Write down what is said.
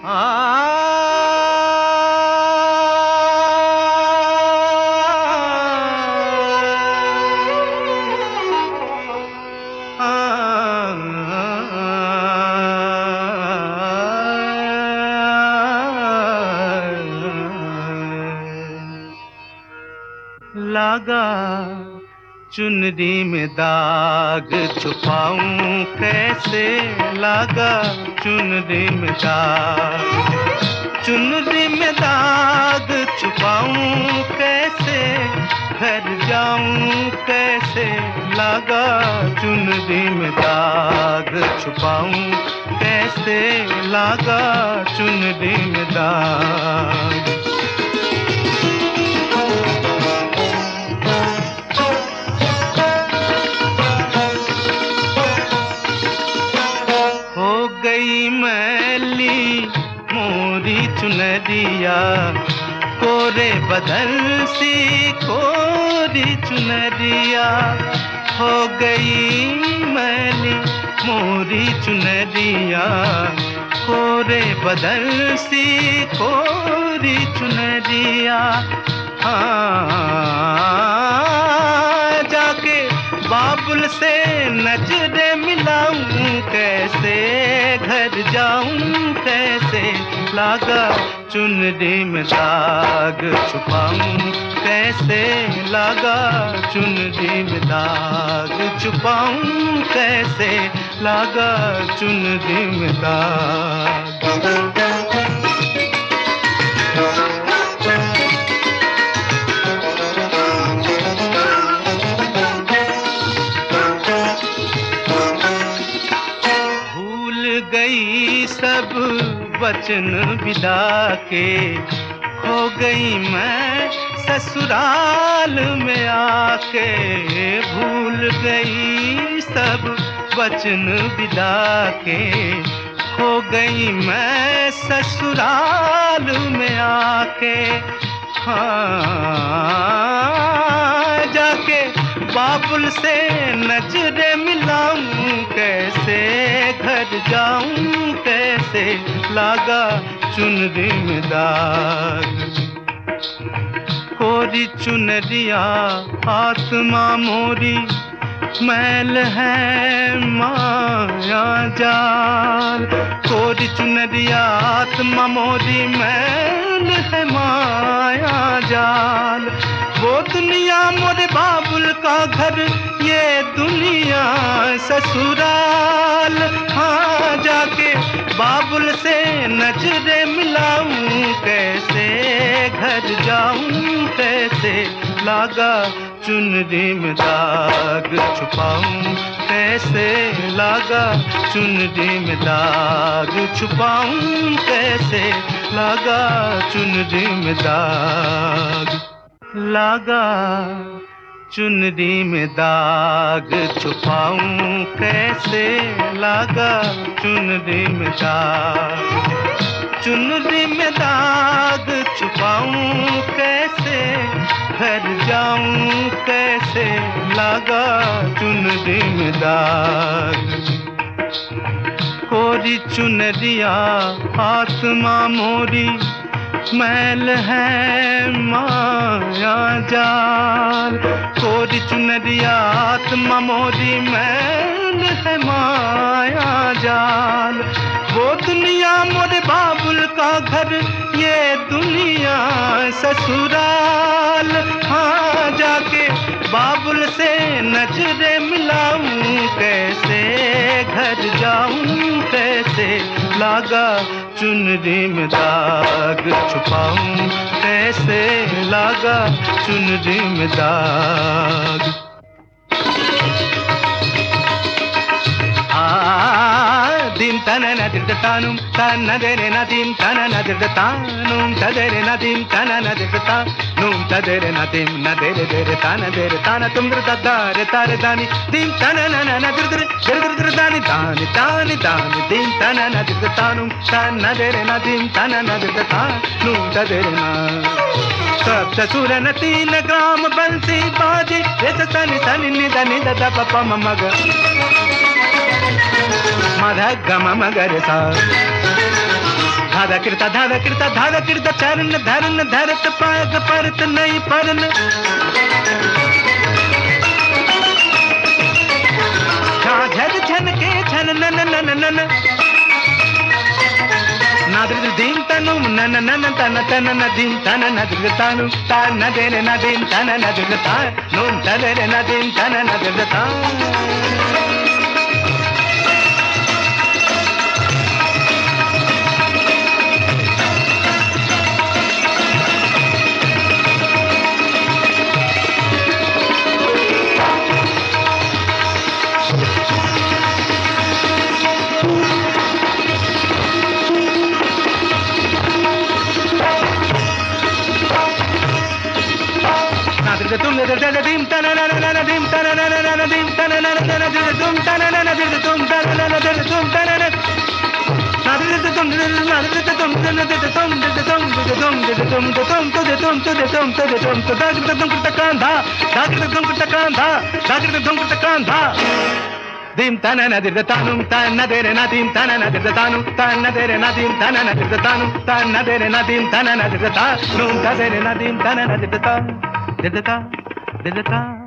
लागा चुनरी में दाग छुपाऊं कैसे, लागा चुनरी में दाग, चुनरी में दाग छुपाऊं कैसे, घर जाऊं कैसे, लागा चुनरी में दाग छुपाऊं कैसे, लागा चुनरी में दाग। गई मैली मोरी चुनरिया, कोरे बदल सी कोरी चुनरिया, हो गई मैली मोरी चुनरिया, कोरे बदल सी कोरी चुनरिया। जाके बाबुल से नजरें मिलाऊं कैसे, घर जाऊं कैसे, लागा चुनरी में दाग छुपाऊं कैसे, लागा चुनरी में दाग छुपाऊं कैसे, लागा चुनरी में दाग। गई सब वचन विदा के, खो गई मैं ससुराल में आके, भूल गई सब वचन विदा के, खो गई मैं ससुराल में आके। जाके बाबुल से नजरें मिलाऊं कैसे, घर जाऊं कैसे, लागा चुनरी में दाग। कोरी चुनरिया आत्मा मोरी, मैल है माया जाल, कोरी चुनरिया आत्मा मोरी, मैल है माया जाल। वो दुनिया मोरे बाबुल का घर, ये दुनिया ससुराल। हाँ जाके बाबुल से नजरें मिलाऊं कैसे, घर जाऊं कैसे, लागा चुनरी में दाग छुपाऊं कैसे, लागा चुनरी में दाग छुपाऊं कैसे, लागा चुनरी में दाग। लागा चुनरी में दाग छुपाऊं कैसे, लागा चुनरी में दाग, चुनरी में दाग छुपाऊं कैसे, घर जाऊं कैसे, लागा चुनरी में दाग। कोरी चुनरिया आत्मा मोरी, मैल है माया जाल, कोरी चुनरिया आत्मा मोरी, मैल है माया जाल। वो दुनिया मोरे बाबुल का घर, ये दुनिया ससुराल। हाँ जाके बाबुल से नजरें मिलाऊं कैसे, घर जाऊं कैसे, लागा चुनरी में दाग छुपाऊं कैसे, लागा चुनरी में दाग। dim tanana dirtanum tanadere nadim tanana dirtanum tadere nadim tanana dirtanum tadere nadim nadere dere tanadere tanatum dirtadare tare dani dim tanana nadir dir dani dani dani dani dim tanana dirtanum tanadere nadim tanana dirtanum tadere na सब ससुर न 3 ग्राम बंसी बाजे रे तनी तनी निदा निदा दा पपा मग मध गम मगर सा धादा किरता धरन धरन धरत पाग परत नहीं परन झाझर झन के झन नन नन नन नादृ दीम तनु नन नन तन तन नदीम तन नदृ तानु ता नदेरे नदीम तन नदृ ता नूम तदेरे नदीम तन नदृ ता तुम दीम तन नन दीम तन नन दीम तन नन तुम तन नन तुम तन नन तुम तन नन दीम तन नदिर तानुम तन नदेरे नदीम तन नदिर तानु तन नदेरे नदीम तन नदिर तानु तन नदेरे नदीम तन नदिर ता नूम तदेरे नदीम तन नदिर ता दिदता